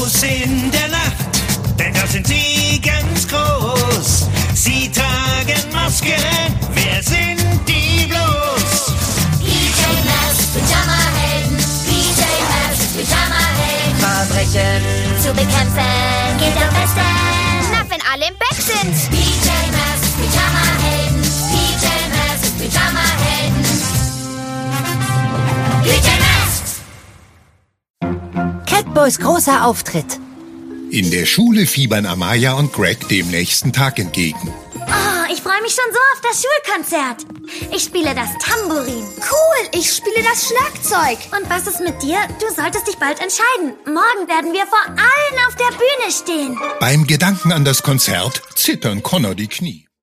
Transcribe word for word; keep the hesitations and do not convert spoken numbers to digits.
los in der Nacht, denn da sind sie ganz groß. Sie tragen Masken, wer sind die bloß? P J Masks Pyjama-Helden, P J Masks Pyjama-Helden. Verbrechen Zu bekämpfen geht am besten. Na, wenn alle im Bett sind. P J Masks Pyjama-Helden, P J Masks Pyjama-Helden. P J Masks! Catboys großer Auftritt. In der Schule fiebern Amaya und Greg dem nächsten Tag entgegen. Oh, ich freue mich schon so auf das Schulkonzert. Ich spiele das Tambourin. Cool, ich spiele das Schlagzeug. Und was ist mit dir? Du solltest dich bald entscheiden. Morgen werden wir vor allen auf der Bühne stehen. Beim Gedanken an das Konzert zittern Connor die Knie.